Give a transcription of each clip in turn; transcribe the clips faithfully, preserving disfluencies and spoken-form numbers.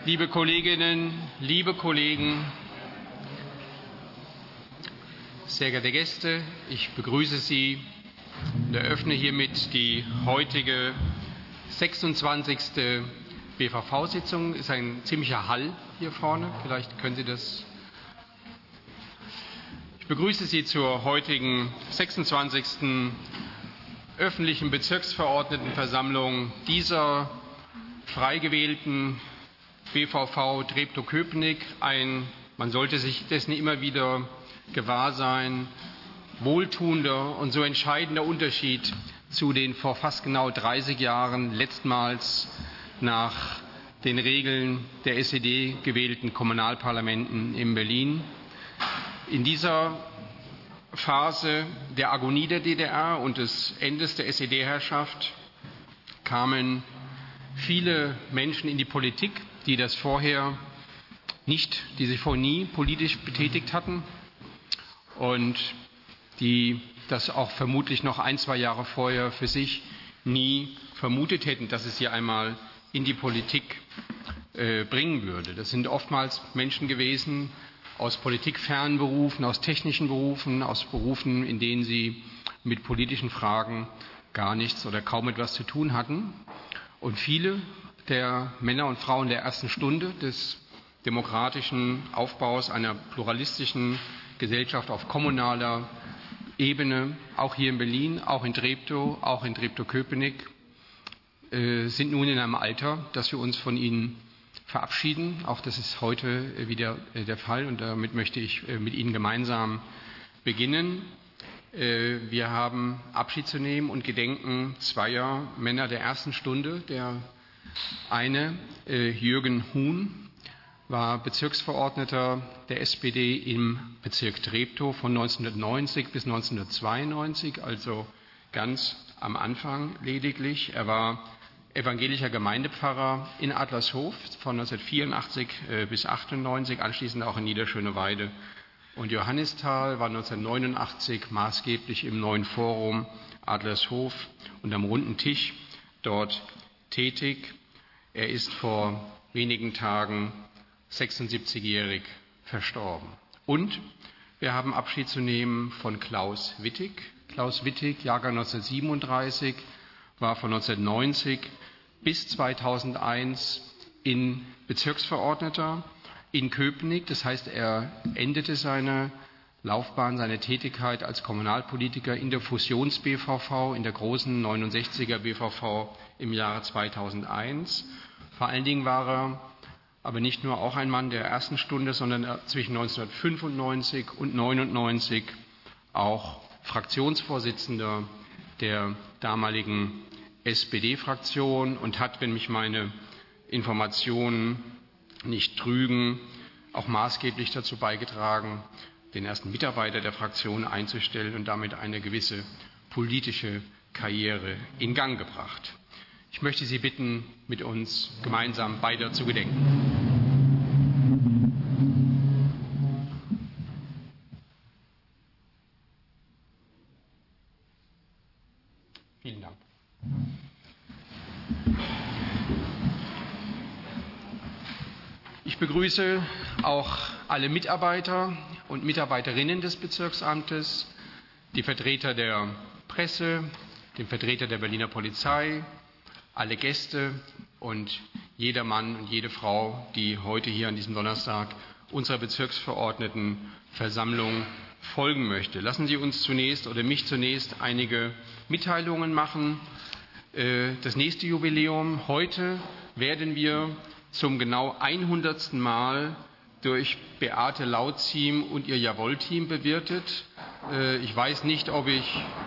Liebe Kolleginnen, liebe Kollegen, sehr geehrte Gäste, ich begrüße Sie und eröffne hiermit die heutige sechsundzwanzigste B V V-Sitzung. Ist ein ziemlicher Hall hier vorne. Vielleicht können Sie das. Ich begrüße Sie zur heutigen sechsundzwanzigsten öffentlichen Bezirksverordnetenversammlung dieser frei gewählten B V V Treptow-Köpenick. Ein, man sollte sich dessen immer wieder gewahr sein, wohltuender und so entscheidender Unterschied zu den vor fast genau dreißig Jahren letztmals nach den Regeln der S E D gewählten Kommunalparlamenten in Berlin. In dieser Phase der Agonie der D D R und des Endes der S E D-Herrschaft kamen viele Menschen in die Politik, die das vorher nicht, die sich vorher nie politisch betätigt hatten und die das auch vermutlich noch ein, zwei Jahre vorher für sich nie vermutet hätten, dass es sie einmal in die Politik äh, bringen würde. Das sind oftmals Menschen gewesen aus politikfernen Berufen, aus technischen Berufen, aus Berufen, in denen sie mit politischen Fragen gar nichts oder kaum etwas zu tun hatten. Und viele der Männer und Frauen der ersten Stunde des demokratischen Aufbaus einer pluralistischen Gesellschaft auf kommunaler Ebene, auch hier in Berlin, auch in Treptow, auch in Treptow-Köpenick, äh, sind nun in einem Alter, dass wir uns von ihnen verabschieden. Auch das ist heute wieder äh, der Fall und damit möchte ich äh, mit Ihnen gemeinsam beginnen. Äh, wir haben Abschied zu nehmen und gedenken zweier Männer der ersten Stunde. Der eine, äh, Jürgen Huhn, war Bezirksverordneter der S P D im Bezirk Treptow von neunzehnhundertneunzig bis neunzehnhundertzweiundneunzig, also ganz am Anfang lediglich. Er war evangelischer Gemeindepfarrer in Adlershof von neunzehnhundertvierundachtzig bis achtundneunzig, anschließend auch in Niederschöneweide und Johannisthal, war neunzehnhundertneunundachtzig maßgeblich im neuen Forum Adlershof und am runden Tisch dort tätig. Er ist vor wenigen Tagen sechsundsiebzigjährig verstorben. Und wir haben Abschied zu nehmen von Klaus Wittig. Klaus Wittig, Jahrgang neunzehnhundertsiebenunddreißig, war von neunzehnhundertneunzig bis zweitausendeins in Bezirksverordneter in Köpenick. Das heißt, er endete seine Laufbahn, seine Tätigkeit als Kommunalpolitiker in der Fusions-B V V, in der großen neunundsechziger B V V im Jahre zweitausendeins. Vor allen Dingen war er aber nicht nur auch ein Mann der ersten Stunde, sondern zwischen neunzehnhundertfünfundneunzig und neunundneunzig auch Fraktionsvorsitzender der damaligen S P D-Fraktion und hat, wenn mich meine Informationen nicht trügen, auch maßgeblich dazu beigetragen, den ersten Mitarbeiter der Fraktion einzustellen und damit eine gewisse politische Karriere in Gang gebracht. Ich möchte Sie bitten, mit uns gemeinsam beider zu gedenken. Vielen Dank. Ich begrüße auch alle Mitarbeiter und Mitarbeiterinnen des Bezirksamtes, die Vertreter der Presse, den Vertreter der Berliner Polizei, alle Gäste und jeder Mann und jede Frau, die heute hier an diesem Donnerstag unserer Bezirksverordnetenversammlung folgen möchte. Lassen Sie uns zunächst oder mich zunächst einige Mitteilungen machen. Das nächste Jubiläum. Heute werden wir zum genau hundertsten Mal durch Beate Lautziem und ihr Jawohl-Team bewirtet. Ich weiß nicht, ob ich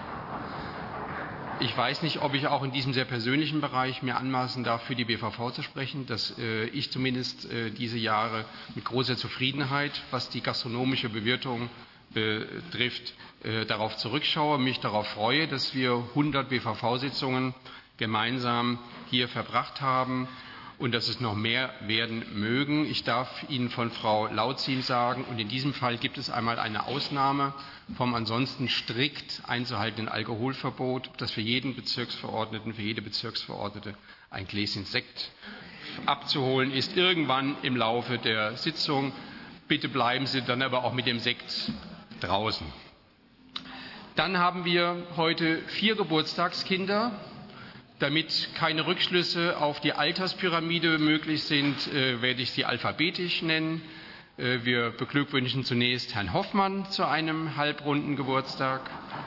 Ich weiß nicht, ob ich auch in diesem sehr persönlichen Bereich mir anmaßen darf, für die B V V zu sprechen, dass äh, ich zumindest äh, diese Jahre mit großer Zufriedenheit, was die gastronomische Bewirtung betrifft, äh, darauf zurückschaue, mich darauf freue, dass wir hundert B V V-Sitzungen gemeinsam hier verbracht haben und dass es noch mehr werden mögen. Ich darf Ihnen von Frau Lautzin sagen, und in diesem Fall gibt es einmal eine Ausnahme vom ansonsten strikt einzuhaltenden Alkoholverbot, dass für jeden Bezirksverordneten, für jede Bezirksverordnete ein Gläschen Sekt abzuholen ist, irgendwann im Laufe der Sitzung. Bitte bleiben Sie dann aber auch mit dem Sekt draußen. Dann haben wir heute vier Geburtstagskinder. Damit keine Rückschlüsse auf die Alterspyramide möglich sind, äh, werde ich sie alphabetisch nennen. Äh, wir beglückwünschen zunächst Herrn Hoffmann zu einem halbrunden Geburtstag.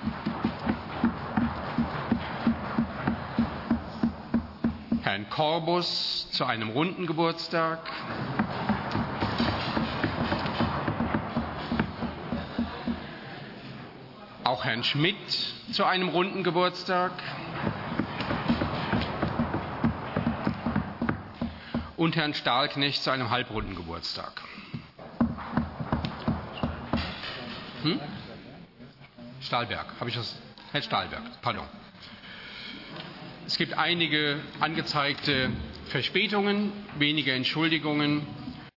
Herrn Korbus zu einem runden Geburtstag. Auch Herrn Schmidt zu einem runden Geburtstag. Und Herrn Stahlknecht zu einem halbrunden Geburtstag. Hm? Stahlberg, habe ich das? Herr Stahlberg, pardon. Es gibt einige angezeigte Verspätungen, wenige Entschuldigungen.